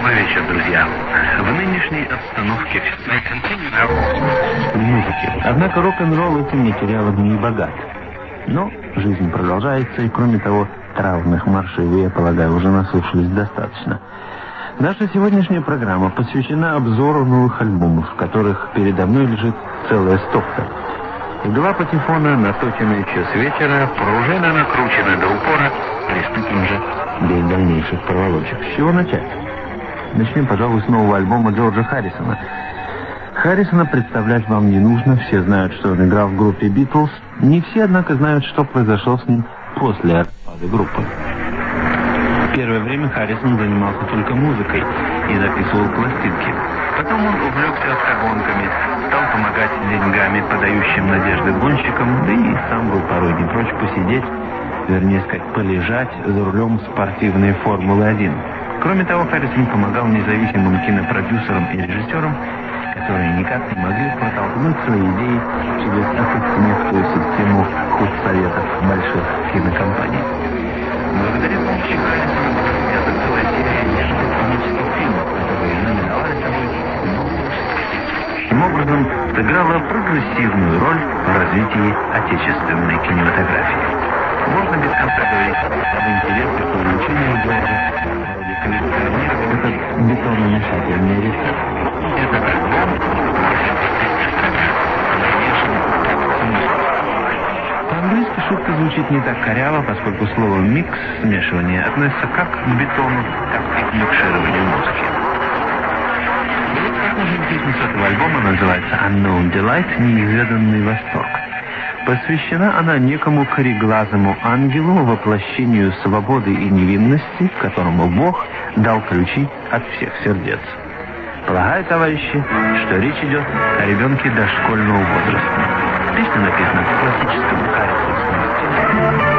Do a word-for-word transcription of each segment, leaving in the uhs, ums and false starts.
Добрый вечер, друзья. В нынешней обстановке музыки. Однако рок-н-ролл этим материалом не богат. Но жизнь продолжается, и кроме того, траурных маршей вы, я полагаю, уже наслушались достаточно. Наша сегодняшняя программа посвящена обзору новых альбомов, в которых передо мной лежит целая стопка. Игла патефона, наточенная еще с вечера, пружина накручена до упора, приступим же без дальнейших проволочек. С чего начать? Начнем, пожалуй, с нового альбома Джорджа Харрисона. Харрисона представлять вам не нужно, все знают, что он играл в группе «Битлз». Не все, однако, знают, что произошло с ним после распада группы. Первое время Харрисон занимался только музыкой и записывал пластинки. Потом он увлекся автогонками, стал помогать деньгами подающим надежды гонщикам, да и сам был порой не прочь посидеть, вернее сказать, полежать за рулем спортивной Формулы один. Кроме того, Харрисон помогал независимым кинопродюсерам и режиссерам, которые никак не могли протолкнуть свои идеи через акционерную систему худсоветов больших кинокомпаний. Благодаря помощи Харрисона была снята целая серия нежных комических фильмов, которые знаменовали собой новую. Таким образом, сыграла прогрессивную роль в развитии отечественной кинематографии. Можно без конца говорить об интересе к увеличению Джорджа, вроде коллекционирования. Это бетономешательный рецепт. Это альбом. По-английски шутка звучит не так коряво, поскольку слово «микс» — смешивание относится как к бетону, так и к микшированию музыки. Похожая песня с этого альбома называется «Unknown Delight» — «Неизведанный восторг». Посвящена она некому кореглазому ангелу, воплощению свободы и невинности, которому Бог дал ключи от всех сердец. Полагаю, товарищи, что речь идет о ребенке дошкольного возраста. Песня написана в классическом харрисонском стиле.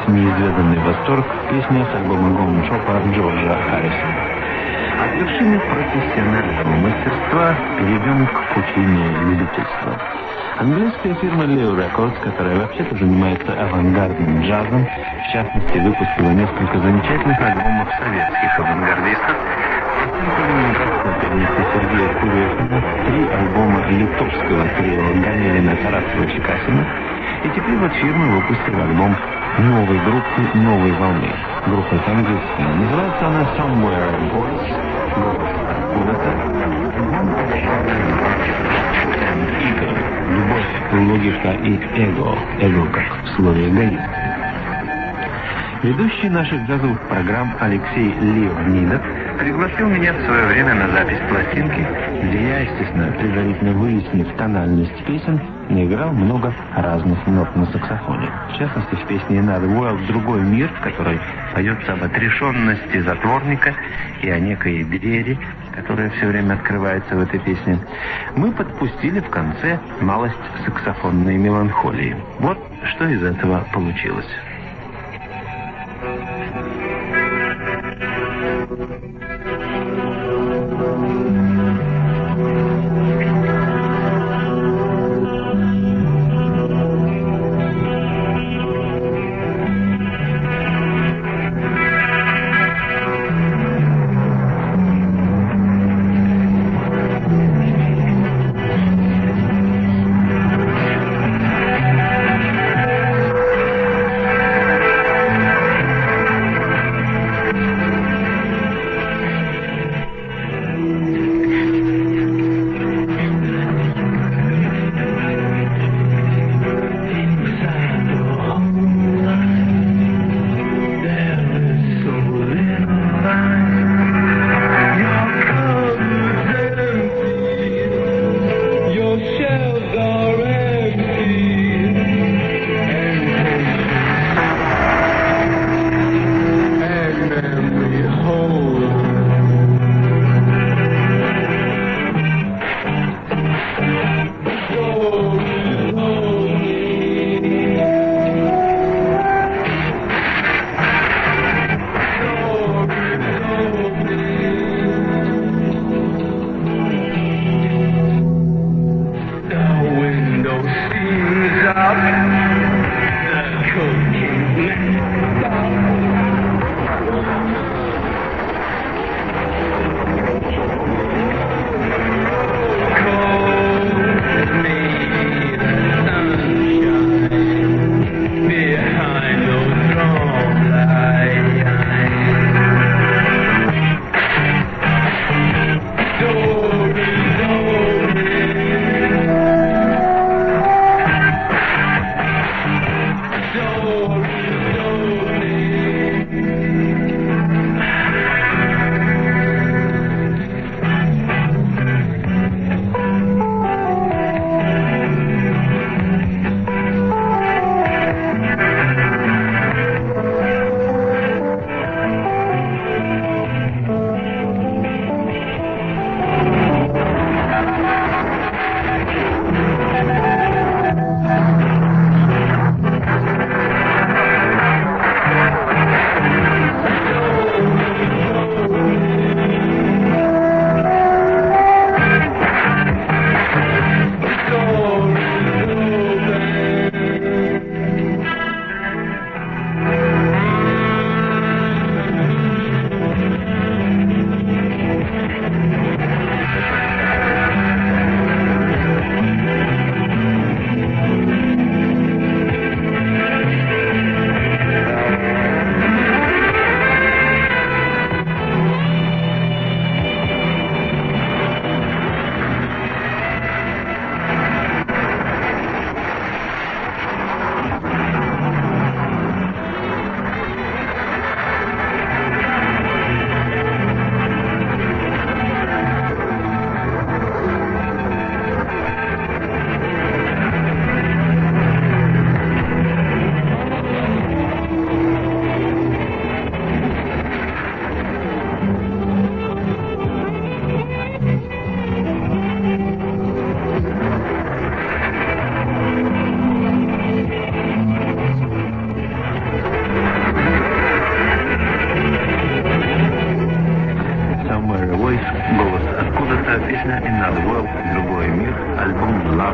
неизведанный восторг в песнях альбома Гом Шопа Джорджа Харрисона. От вершины профессионального мастерства перейдем к пучине любительства. Английская фирма Leo Records, которая вообще-то занимается авангардным джазом, в частности, выпустила несколько замечательных альбомов советских авангардистов, Сергея Курехина, три альбома литовского трио Ганелина, Тарасова, Чекасина, и теперь вот фирма выпустила альбом новой группы, новой волны. Группа это английская. Называется она Somewhere Boys. Любовь, логика и эго. Эго как в слове эгоизм. Ведущий наших джазовых программ Алексей Леонидов пригласил меня в свое время на запись пластинки, где я, естественно, предварительно выяснив тональность песен, наиграл много разных нот на саксофоне. В частности, в песне «Another World» «Другой мир», в которой поется об отрешенности затворника и о некой двери, которая все время открывается в этой песне, мы подпустили в конце малость саксофонной меланхолии. Вот что из этого получилось.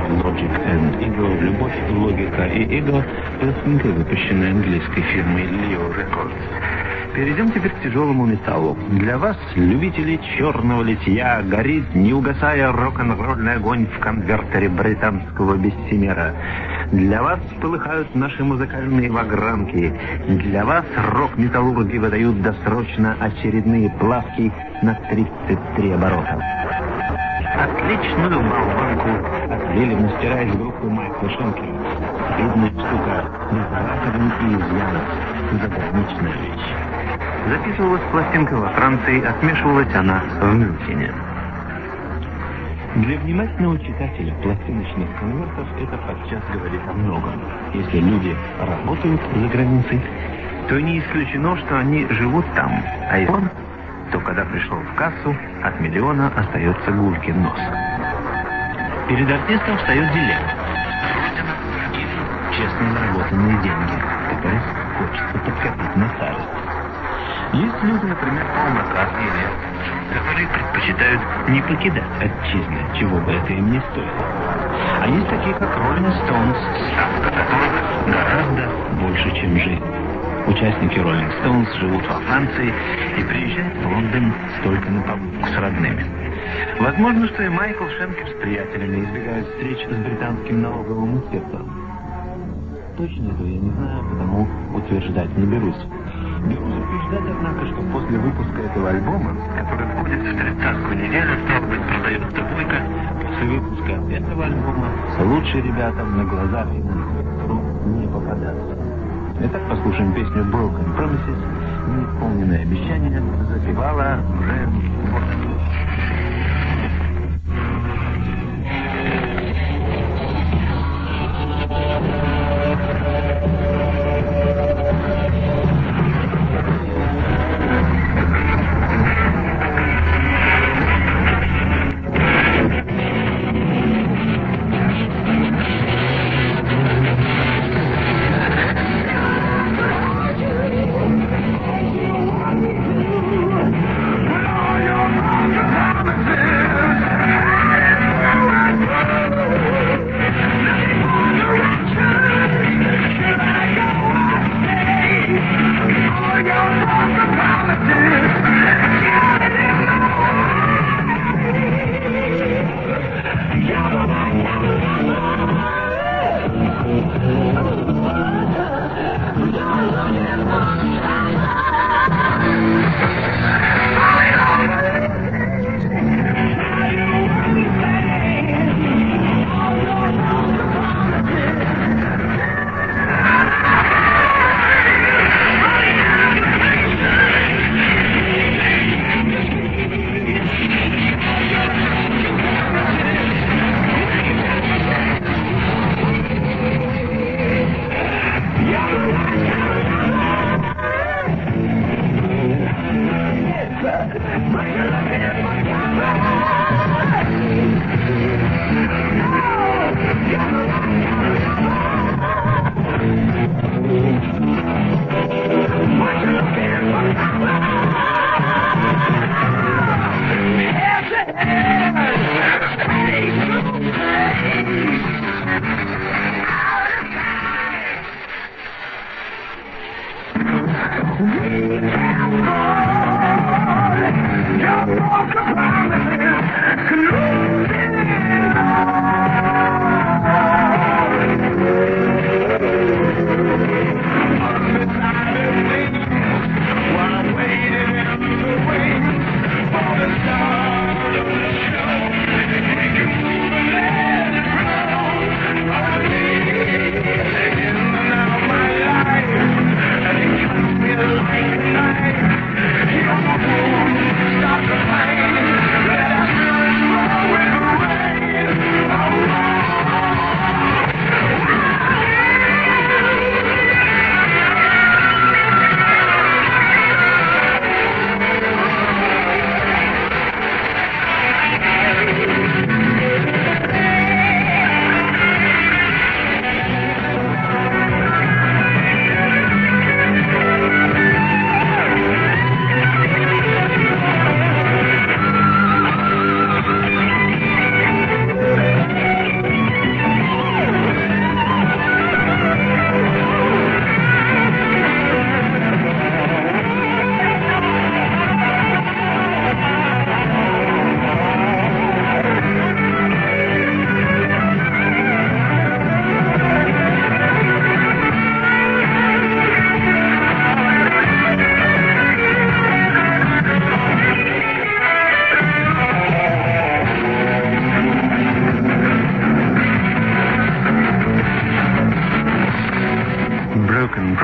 Logic and Ego, Любовь, логика и эго, пластинка, выпущенная английской фирмой Leo Records. Перейдем теперь к тяжелому металлу. Для вас, любителей черного литья, горит, не угасая, рок-н-ролльный огонь в конвертере британского бессимера. Для вас полыхают наши музыкальные вагранки. Для вас рок-металлурги выдают досрочно очередные плавки на тридцать три оборота. Отличную болванку отлили мастера из группы Майкла Шенкера. Видная штука, без раковин и изъянов. Заграничная вещь. Записывалась пластинка во Франции, отмешивалась она в Мюнхене. Для внимательного читателя пластиночных конвертов это подчас говорит о многом. Если люди работают за границей, то не исключено, что они живут там, а если он, то когда пришел в кассу, от миллиона остается гулькин нос. Перед артистом встает дилемма. Родина или честно заработанные деньги, которые хочется подкопить на старость. Есть люди, например, Пол Маккартни, которые предпочитают не покидать отчизны, чего бы это им не стоило. А есть такие, как Rolling Stones, ставка которых гораздо больше, чем жизнь. Участники Rolling Stones живут во Франции и приезжают в Лондон только на побывку с родными. Возможно, что и Майкл Шенкер с приятелями избегают встреч с британским налоговым инспектором. Точно этого я не знаю, потому утверждать не берусь. Берусь утверждать, однако, что после выпуска этого альбома, который входит в тридцатку неделю, стало быть, продается бойко, после выпуска этого альбома лучшие ребята на глаза инспектору не попадаться. Итак, послушаем песню Broken Promises, неисполненное обещание, запевала уже вот. Your mind.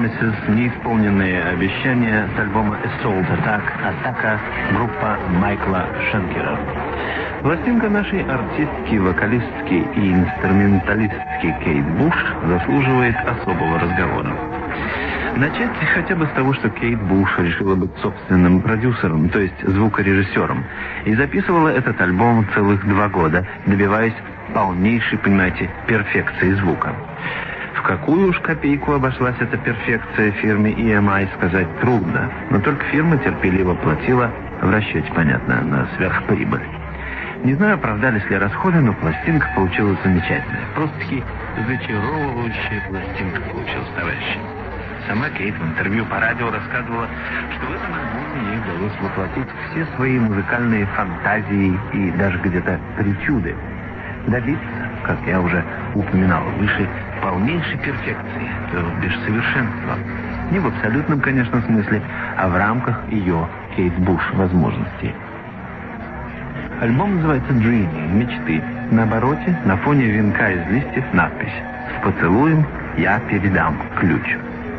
Promises, неисполненные обещания с альбома Assault Attack, атака, группа Майкла Шенкера. Пластинка нашей артистки, вокалистки и инструменталистки Кейт Буш заслуживает особого разговора. Начать хотя бы с того, что Кейт Буш решила быть собственным продюсером, то есть звукорежиссером, и записывала этот альбом целых два года, добиваясь полнейшей, понимаете, перфекции звука. В какую уж копейку обошлась эта перфекция фирме и эм ай, сказать трудно, но только фирма терпеливо платила, в расчете, понятно, на сверхприбыль. Не знаю, оправдались ли расходы, но пластинка получилась замечательная. Просто-таки зачаровывающая пластинка получилась, товарищи. Сама Кейт в интервью по радио рассказывала, что в этом альбоме ей удалось воплотить все свои музыкальные фантазии и даже где-то причуды. Добиться, как я уже упоминал выше, полнейшей перфекции, то бишь совершенства. Не в абсолютном, конечно, смысле, а в рамках ее, Кейт Буш, возможностей. Альбом называется «Dreaming» — «Мечты». На обороте, на фоне венка из листьев, надпись «С поцелуем я передам ключ».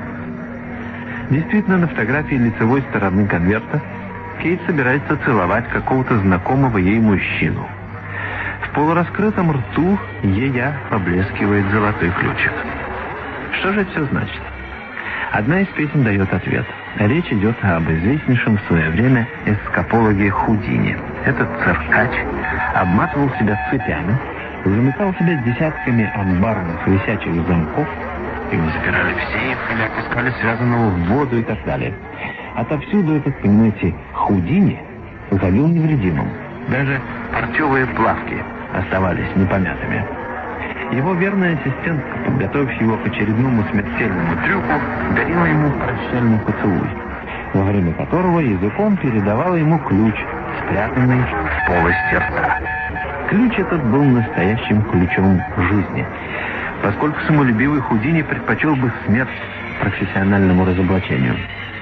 Действительно, на фотографии лицевой стороны конверта Кейт собирается целовать какого-то знакомого ей мужчину. В полураскрытом рту ея поблескивает золотой ключик. Что же это все значит? Одна из песен дает ответ. Речь идет об известнейшем в свое время эскапологе Худини. Этот циркач обматывал себя цепями, замыкал себя десятками амбарных висячих замков, им запирали в сейф или опускали связанного в воду и так далее. Отовсюду этот, понимаете, Худини выходил невредимым. Даже парчевые плавки оставались непомятыми. Его верная ассистентка, подготовив его к очередному смертельному трюку, дарила ему прощальный поцелуй, во время которого языком передавала ему ключ, спрятанный в полости рта. Ключ этот был настоящим ключом жизни, поскольку самолюбивый Худини предпочел бы смерть профессиональному разоблачению.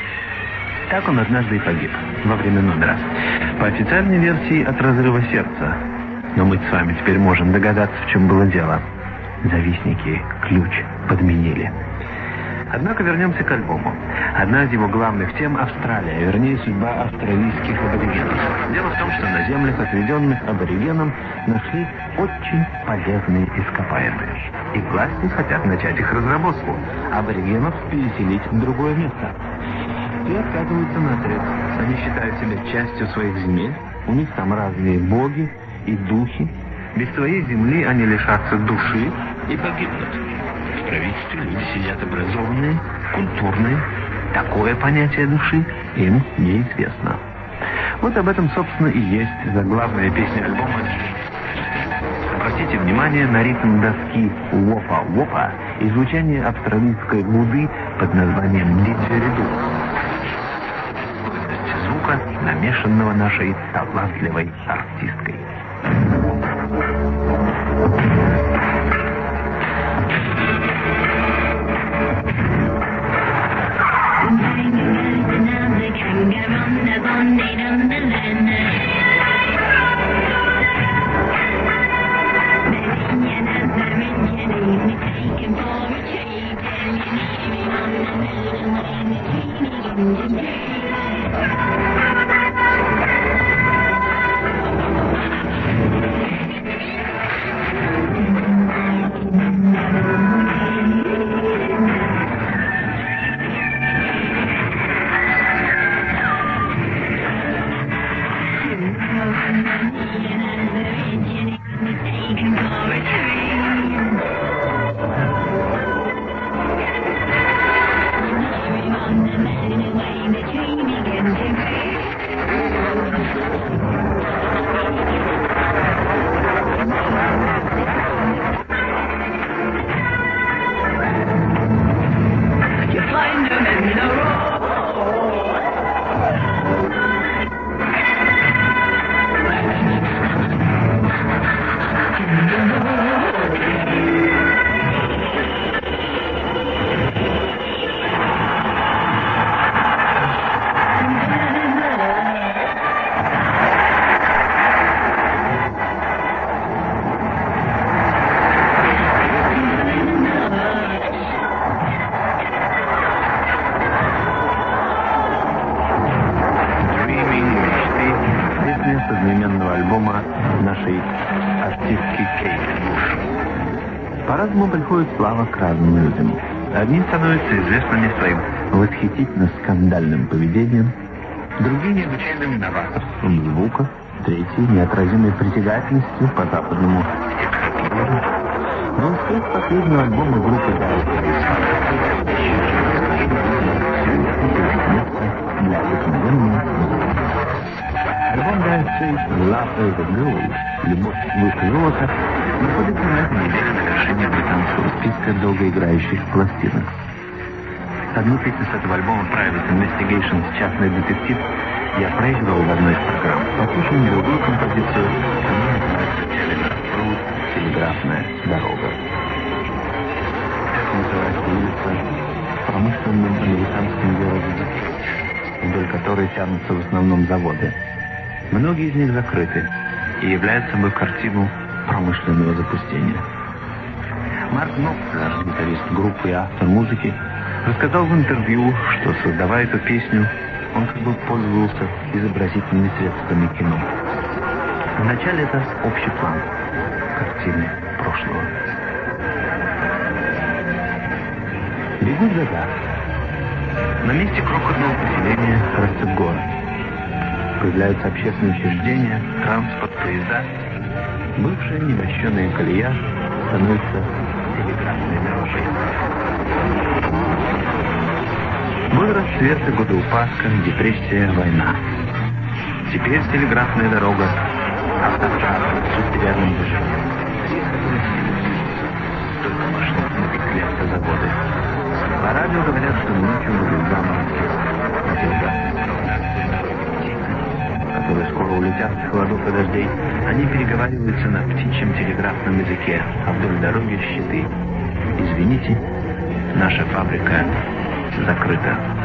Так он однажды и погиб во время номера. По официальной версии, от разрыва сердца. Но мы с вами теперь можем догадаться, в чем было дело. Завистники ключ подменили. Однако вернемся к альбому. Одна из его главных тем — Австралия, вернее, судьба австралийских аборигенов. Дело в том, что на землях, отведенных аборигенам, нашли очень полезные ископаемые. И власти хотят начать их разработку, аборигенов переселить в другое место. Те отказываются наотрез. Они считают себя частью своих земель, у них там разные боги и духи. Без своей земли они лишатся души и погибнут. В правительстве люди сидят образованные, культурные. Такое понятие души им неизвестно. Вот об этом, собственно, и есть заглавная песня альбома. Обратите внимание на ритм доски «Вопа-Вопа» и звучание австралийской гуды под названием «Диджериду». Звука, намешанного нашей талантливой артисткой. По-разному приходит слава к разным людям. Одни становятся известными своим восхитительно скандальным поведением, другие необычайным новаторством звука, третьи неотразимой притягательностью по западному стихотвору. Но успех последнего альбома группы для обыкновенной музыки. Альбом Dire Straits Love is a Gold, любовь выше золота, находится на этой неделе на вершине британского списка долгоиграющих пластинок. Одну песню с этого альбома Private Investigations, частный детектив, я проигрывал в одной из программ. Послушаем другую композицию, которая называется Telegraph Road, телеграфная дорога. Это называется улица в промышленном американском городе, вдоль которой тянутся в основном заводы. Многие из них закрыты и являются собой картину промышленного запустения. Марк Knopfler, гитарист группы и автор музыки, рассказал в интервью, что, создавая эту песню, он как бы пользовался изобразительными средствами кино. Вначале это общий план картины прошлого. Бегут года. На месте крохотного поселения растет город. Появляются общественные учреждения, транспорт, поезда. Бывшая немощенная колея становится телеграфной дорогой. Был расцвет и годы упадка, депрессия, война. Теперь телеграфная дорога — автотрасса с шестирядным движением. Только машины и автозаводы. По радио говорят, что ночью будут заморозки. Которые скоро улетят с холодов и дождей, они переговариваются на птичьем телеграфном языке, а вдоль дороги щиты. Извините, наша фабрика закрыта.